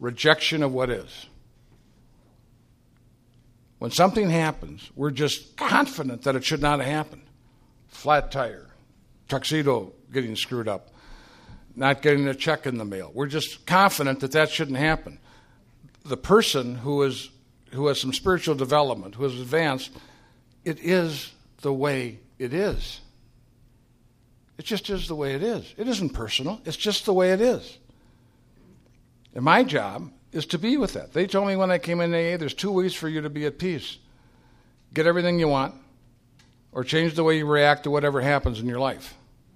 rejection of what is. When something happens, we're just confident that it should not have happened. Flat tire, tuxedo getting screwed up, not getting a check in the mail. We're just confident that that shouldn't happen. The person who has some spiritual development, who has advanced, it is the way it is. It just is the way it is. It isn't personal. It's just the way it is. And my job is to be with that. They told me when I came in AA, there's 2 weeks for you to be at peace. Get everything you want, or change the way you react to whatever happens in your life.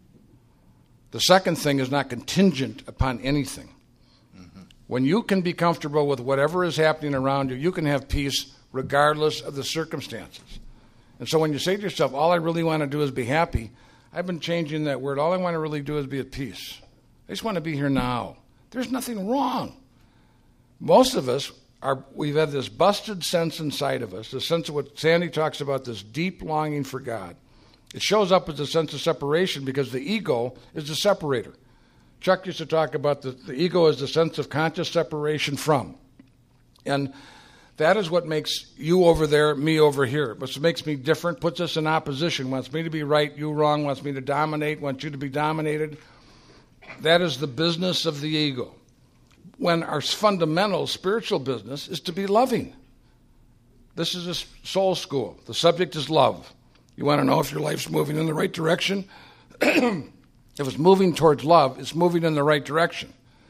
The second thing is not contingent upon anything. Mm-hmm. When you can be comfortable with whatever is happening around you, you can have peace regardless of the circumstances. And so when you say to yourself, all I really want to do is be happy, I've been changing that word. All I want to really do is be at peace. I just want to be here now. There's nothing wrong. Most of us, we've had this busted sense inside of us, the sense of what Sandy talks about, this deep longing for God. It shows up as a sense of separation because the ego is the separator. Chuck used to talk about the ego as the sense of conscious separation from. And that is what makes you over there, me over here. What makes me different, puts us in opposition, wants me to be right, you wrong, wants me to dominate, wants you to be dominated. That is the business of the ego. When our fundamental spiritual business is to be loving. This is a soul school. The subject is love. You want to know if your life's moving in the right direction? If it's moving towards love, it's moving in the right direction.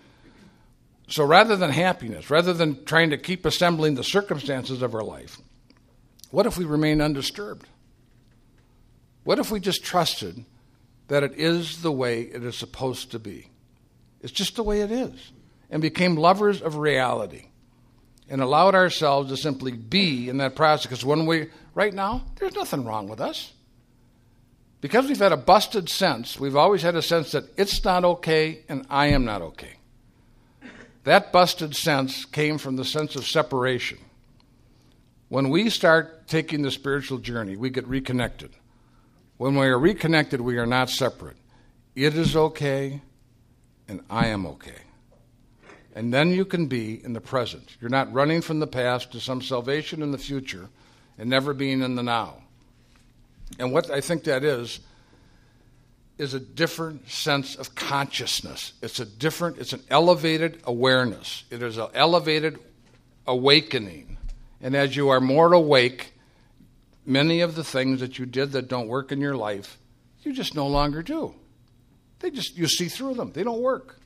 So rather than happiness, rather than trying to keep assembling the circumstances of our life, what if we remain undisturbed? What if we just trusted that it is the way it is supposed to be? It's just the way it is. And became lovers of reality and allowed ourselves to simply be in that process. Because right now, there's nothing wrong with us. Because we've had a busted sense, we've always had a sense that it's not okay and I am not okay. That busted sense came from the sense of separation. When we start taking the spiritual journey, we get reconnected. When we are reconnected, we are not separate. It is okay and I am okay. And then you can be in the present. You're not running from the past to some salvation in the future and never being in the now. And what I think that is a different sense of consciousness. It's an elevated awareness. It is an elevated awakening. And as you are more awake, many of the things that you did that don't work in your life, you just no longer do. You see through them. They don't work.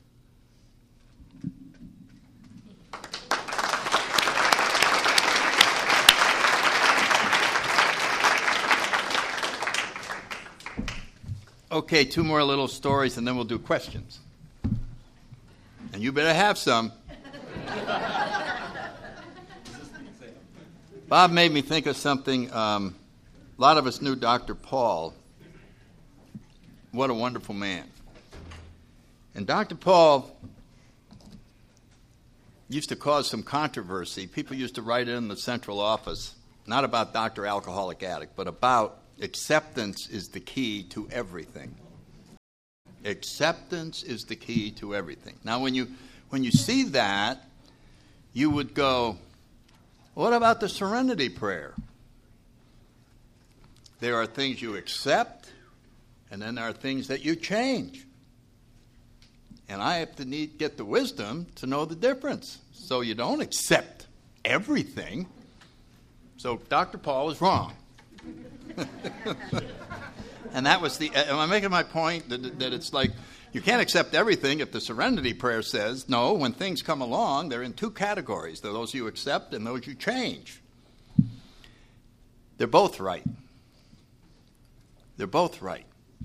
Okay, 2 more little stories, and then we'll do questions. And you better have some. Bob made me think of something. A lot of us knew Dr. Paul. What a wonderful man. And Dr. Paul used to cause some controversy. People used to write in the central office, not about Dr. Alcoholic Addict, but about acceptance is the key to everything. Acceptance is the key to everything. Now, when you see that, you would go, what about the serenity prayer? There are things you accept, and then there are things that you change. And I have to get the wisdom to know the difference. So you don't accept everything. So Dr. Paul is wrong. And that was am I making my point that it's like you can't accept everything if the serenity prayer says, no, when things come along, they're in 2 categories. They're those you accept and those you change. They're both right. They're both right.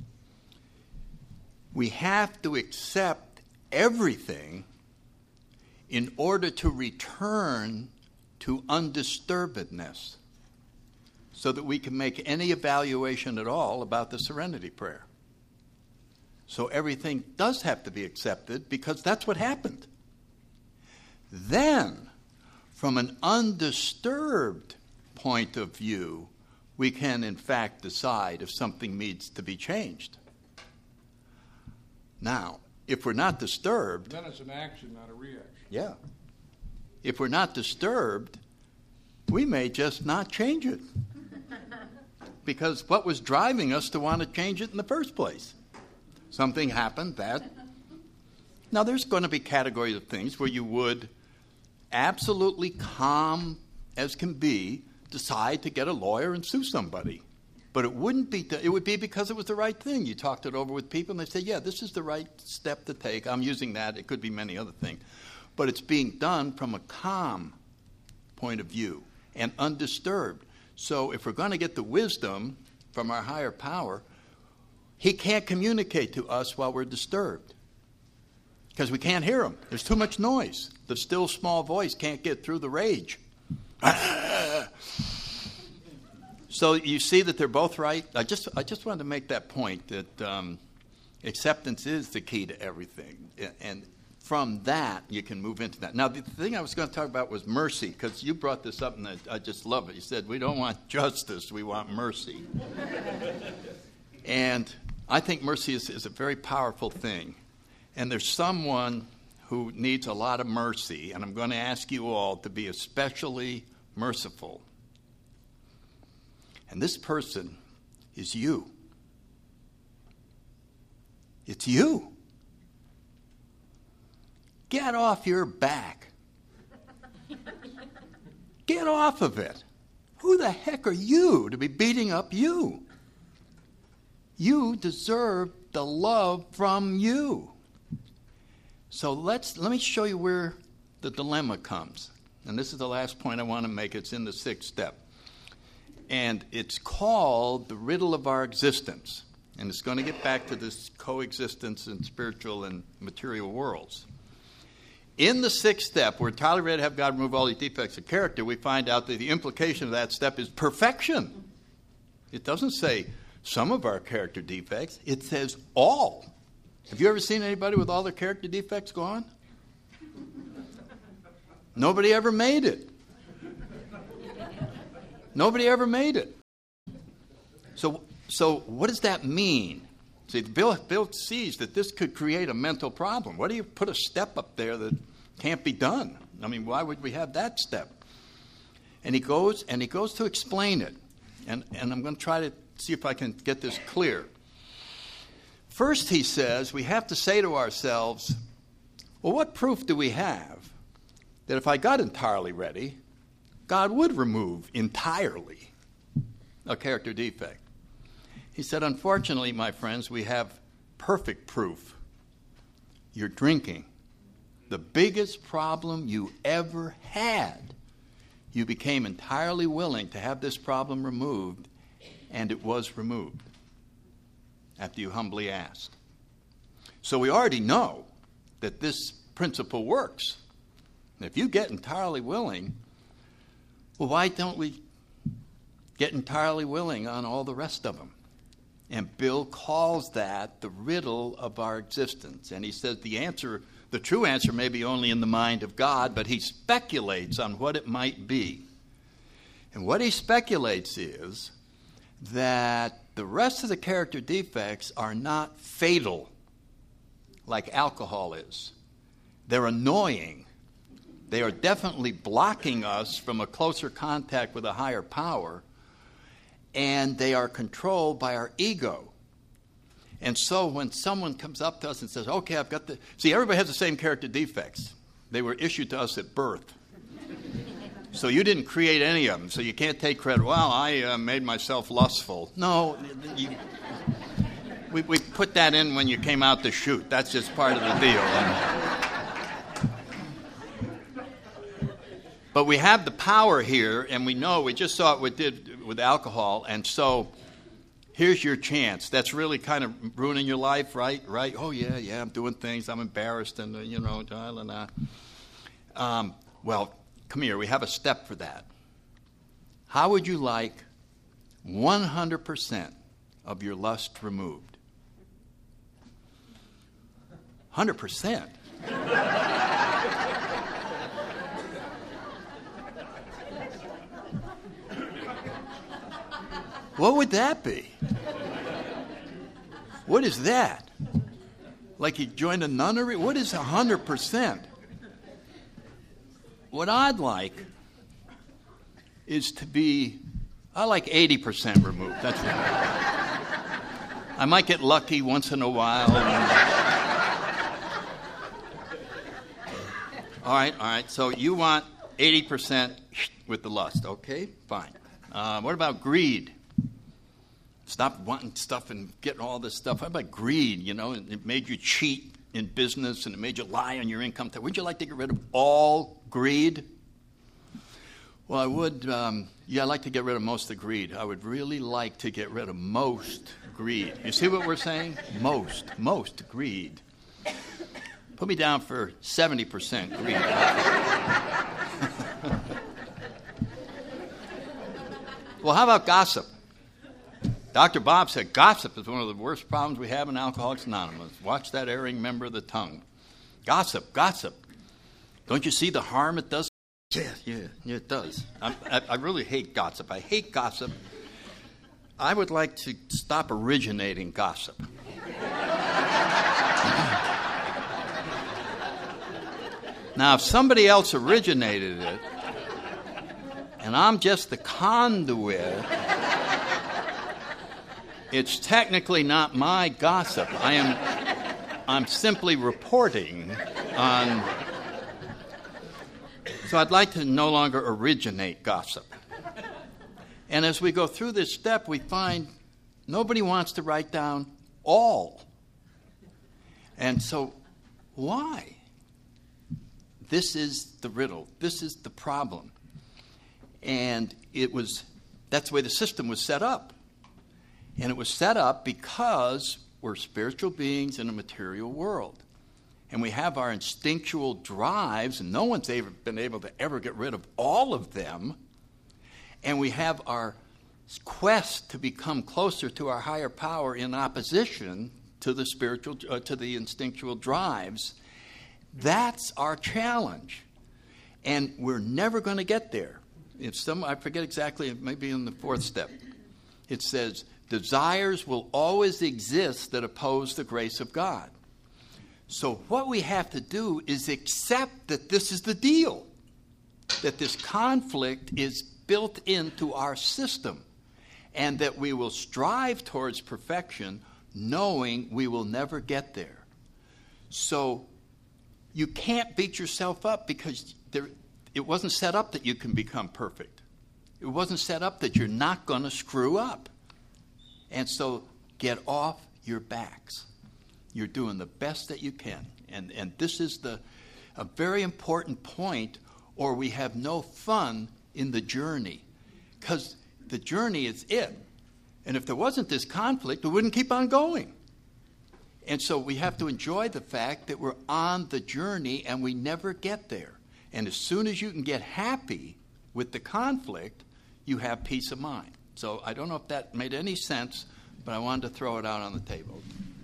We have to accept everything in order to return to undisturbedness, so that we can make any evaluation at all about the serenity prayer. So everything does have to be accepted because that's what happened. Then, from an undisturbed point of view, we can in fact decide if something needs to be changed. Now, if we're not disturbed... Then it's an action, not a reaction. Yeah. if we're not disturbed, we may just not change it. Because what was driving us to want to change it in the first place? Something happened that... Now, there's going to be categories of things where you would absolutely calm as can be decide to get a lawyer and sue somebody. But it wouldn't be, it would be because it was the right thing. You talked it over with people and they say, yeah, this is the right step to take. I'm using that. It could be many other things. But it's being done from a calm point of view and undisturbed. So if we're going to get the wisdom from our higher power, he can't communicate to us while we're disturbed because we can't hear him. There's too much noise. The still small voice can't get through the rage. So you see that they're both right. I just wanted to make that point that acceptance is the key to everything, and from that you can move into that. Now the thing I was going to talk about was mercy, because you brought this up and I just love it. You said we don't want justice, we want mercy. And I think mercy is a very powerful thing. And there's someone who needs a lot of mercy, and I'm going to ask you all to be especially merciful. And this person is you. It's you. Get off your back. Get off of it. Who the heck are you to be beating up you? You deserve the love from you. So let me show you where the dilemma comes. And this is the last point I want to make. It's in the 6th step. And it's called the riddle of our existence. And it's going to get back to this coexistence in spiritual and material worlds. In the 6th step, where entirely ready to have God remove all these defects of character, we find out that the implication of that step is perfection. It doesn't say some of our character defects. It says all. Have you ever seen anybody with all their character defects gone? Nobody ever made it. Nobody ever made it. So what does that mean? See, Bill sees that this could create a mental problem. What do you put a step up there that can't be done? I mean, why would we have that step? And he goes to explain it. And I'm going to try to see if I can get this clear. First, he says, we have to say to ourselves, well, what proof do we have that if I got entirely ready, God would remove entirely a character defect? He said, unfortunately, my friends, we have perfect proof. You're drinking. The biggest problem you ever had. You became entirely willing to have this problem removed, and it was removed after you humbly asked. So we already know that this principle works. And if you get entirely willing, well, why don't we get entirely willing on all the rest of them? And Bill calls that the riddle of our existence. And he says the true answer may be only in the mind of God, but he speculates on what it might be. And what he speculates is that the rest of the character defects are not fatal like alcohol is. They're annoying. They are definitely blocking us from a closer contact with a higher power, and they are controlled by our ego. And so when someone comes up to us and says, okay, I've got see, everybody has the same character defects. They were issued to us at birth. So you didn't create any of them, so you can't take credit. Well, I made myself lustful. No, we put that in when you came out to shoot. That's just part of the deal. But we have the power here, and we know, we just saw what it did with alcohol, and so here's your chance. That's really kind of ruining your life, right? Oh, yeah, I'm doing things, I'm embarrassed, and, well, come here, we have a step for that. How would you like 100% of your lust removed? 100%? What would that be? What is that? Like you joined a nunnery? What is 100%? what I'd like is to be, I like 80% removed. That's what I might get lucky once in a while. All right. So you want 80% with the lust. Okay, fine. What about greed? Stop wanting stuff and getting all this stuff. How about greed? You know, it made you cheat in business and it made you lie on your income tax. Would you like to get rid of all greed? Well, I would. I'd like to get rid of most of the greed. I would really like to get rid of most greed. You see what we're saying? Most greed. Put me down for 70% greed. Well, how about gossip? Dr. Bob said gossip is one of the worst problems we have in Alcoholics Anonymous. Watch that erring member of the tongue. Gossip. Don't you see the harm it does? Yeah, it does. I really hate gossip. I hate gossip. I would like to stop originating gossip. Now, if somebody else originated it, and I'm just the conduit, it's technically not my gossip. I'm simply reporting on. So I'd like to no longer originate gossip. And as we go through this step, we find nobody wants to write down all. And so why? This is the riddle. This is the problem. And that's the way the system was set up. And it was set up because we're spiritual beings in a material world. And we have our instinctual drives, and no one's ever been able to ever get rid of all of them. And we have our quest to become closer to our higher power in opposition to the to the instinctual drives. That's our challenge. And we're never going to get there. I forget exactly, it may be in the fourth step. It says, desires will always exist that oppose the grace of God. So what we have to do is accept that this is the deal, that this conflict is built into our system, and that we will strive towards perfection knowing we will never get there. So you can't beat yourself up because it wasn't set up that you can become perfect. It wasn't set up that you're not going to screw up. And so get off your backs. You're doing the best that you can. And this is a very important point, or we have no fun in the journey. Because the journey is it. And if there wasn't this conflict, we wouldn't keep on going. And so we have to enjoy the fact that we're on the journey and we never get there. And as soon as you can get happy with the conflict, you have peace of mind. So I don't know if that made any sense, but I wanted to throw it out on the table.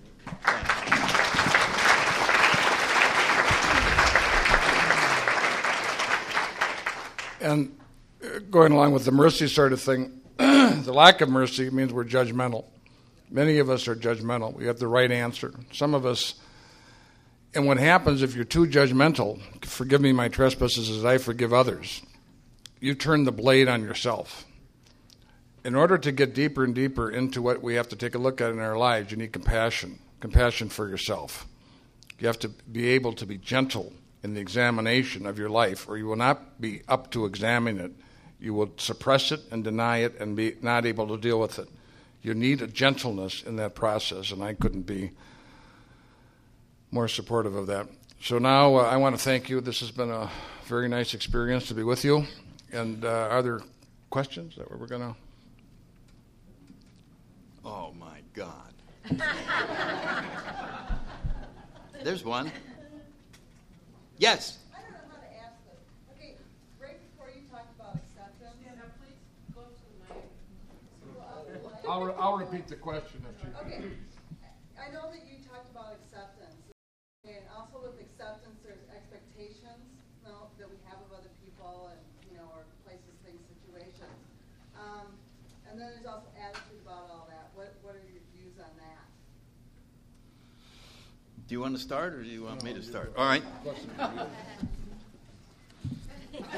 And going along with the mercy sort of thing, the lack of mercy means we're judgmental. Many of us are judgmental. We have the right answer. Some of us, and what happens if you're too judgmental, forgive me my trespasses as I forgive others, you turn the blade on yourself. In order to get deeper and deeper into what we have to take a look at in our lives, you need compassion for yourself. You have to be able to be gentle in the examination of your life, or you will not be up to examining it. You will suppress it and deny it and be not able to deal with it. You need a gentleness in that process, and I couldn't be more supportive of that. So now I want to thank you. This has been a very nice experience to be with you. And are there questions that we're going to... Oh, my God. There's one. Yes. I don't know how to ask this. Okay, right before you talked about acceptance. Yeah, please go to the mic. I'll repeat the question. Okay. I know that you talked about acceptance. And also with acceptance, there's expectations that we have of other people and, or places, things, situations. And then there's also attitude about all that. What are your views on that? Do you want to start or do you want me to start? All right.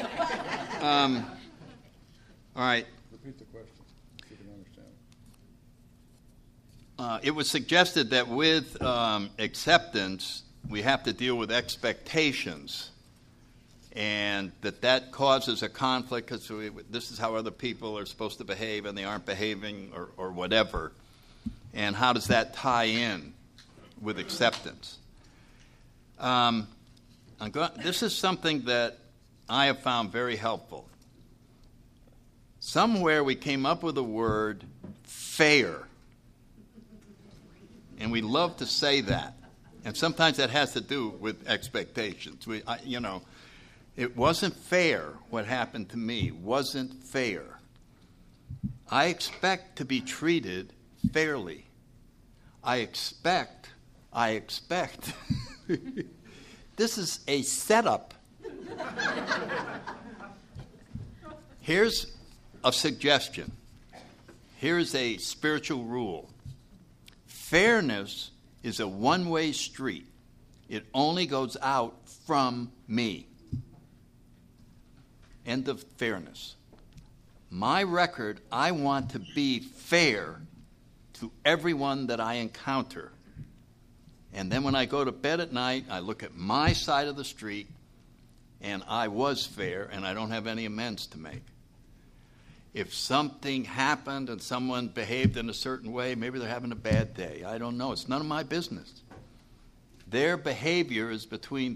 All right. Repeat the question, if you can understand. It was suggested that with acceptance, we have to deal with expectations, and that causes a conflict because this is how other people are supposed to behave and they aren't behaving or whatever. And how does that tie in with acceptance? This is something that I have found very helpful. Somewhere we came up with the word fair. And we love to say that. And sometimes that has to do with expectations. It wasn't fair what happened to me. Wasn't fair. I expect to be treated fairly. I expect. This is a setup. Here's a suggestion. Here's a spiritual rule. Fairness is a one-way street. It only goes out from me. End of fairness. My record, I want to be fair to everyone that I encounter. And then when I go to bed at night, I look at my side of the street, and I was fair, and I don't have any amends to make. If something happened and someone behaved in a certain way, maybe they're having a bad day. I don't know. It's none of my business. Their behavior is between